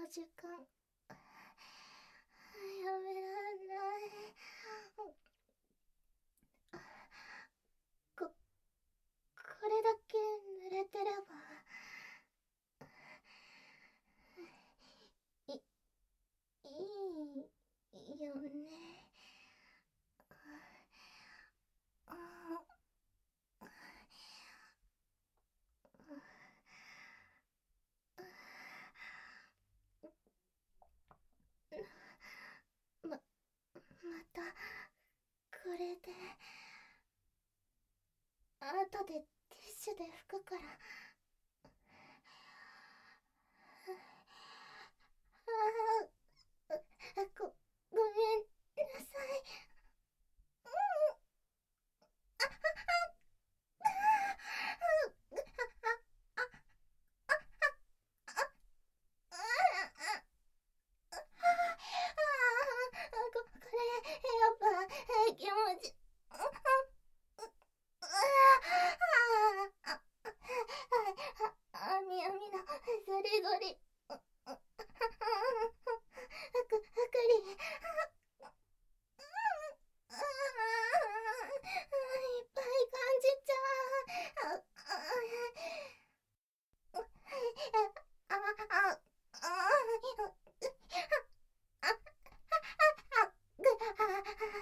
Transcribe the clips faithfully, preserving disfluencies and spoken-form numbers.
時間やめらんない。ここれだけ濡れてればいいいよね。あままたこれで後でティッシュで拭くから。ああごごめんなさい。ここれやっぱ気持ちあみあみのゾリゾリふくふくりいっぱい感じちゃう。あああぐあダメ。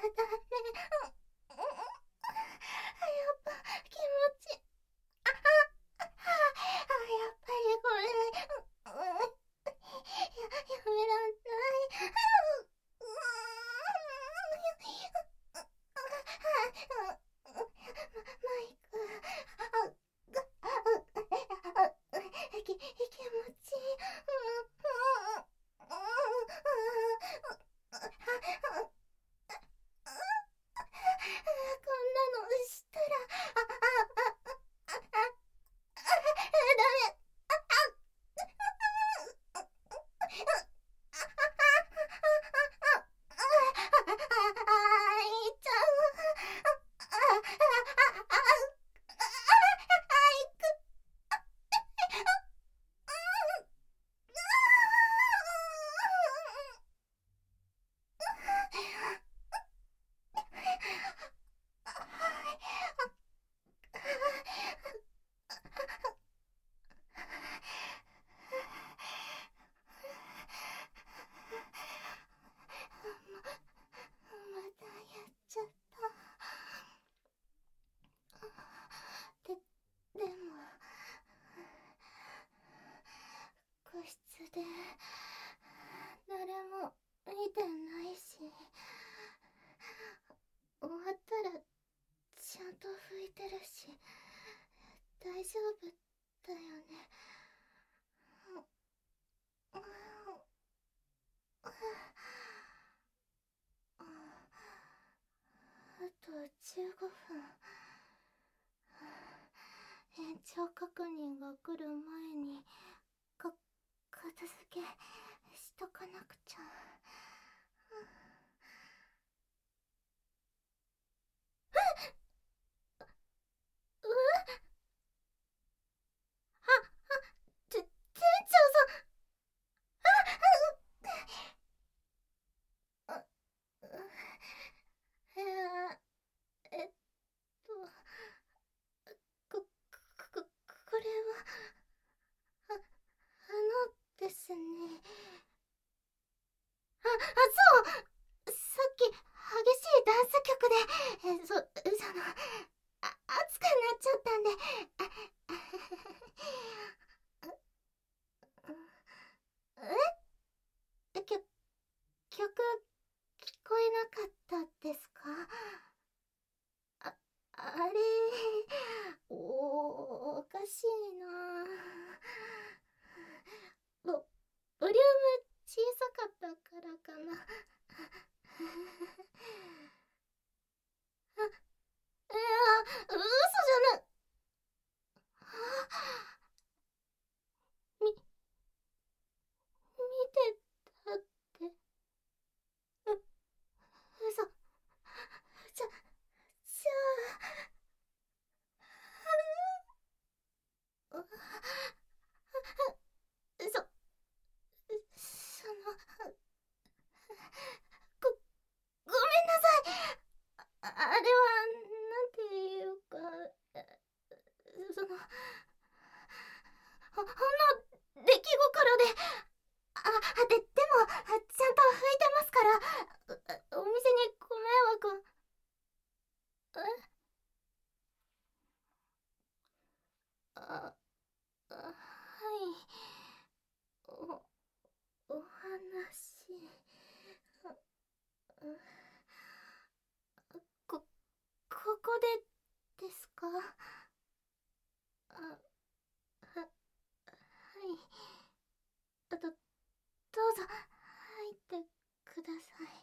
やっぱ気持ちああやっぱりこれややめらんない。マイクき気持ちこんなのしたらああああダメ。いっちゃまたやっちゃった。ででも個室で誰も見てないし、終わったらちゃんと拭いてるし大丈夫だよね。あとじゅうごふん。延長確認が来る前にか片付けしとかなくちゃ。うわああて店長さん。ああえー、えっとここここれはああのですね。ああそうさっき激しいダンス曲でえそそのあ熱くなっちゃったんで。えきょ曲聞こえなかったですか？ああれおおかしいな。ボボリューム小さかったからかな。あいや嘘じゃない。み見てたって。う嘘じゃじゃあそのほほんの出来心で。あででもちゃんと拭いてますから。お店にご迷惑。えああはいおお話こここでですか？あははいどどうぞ入ってください。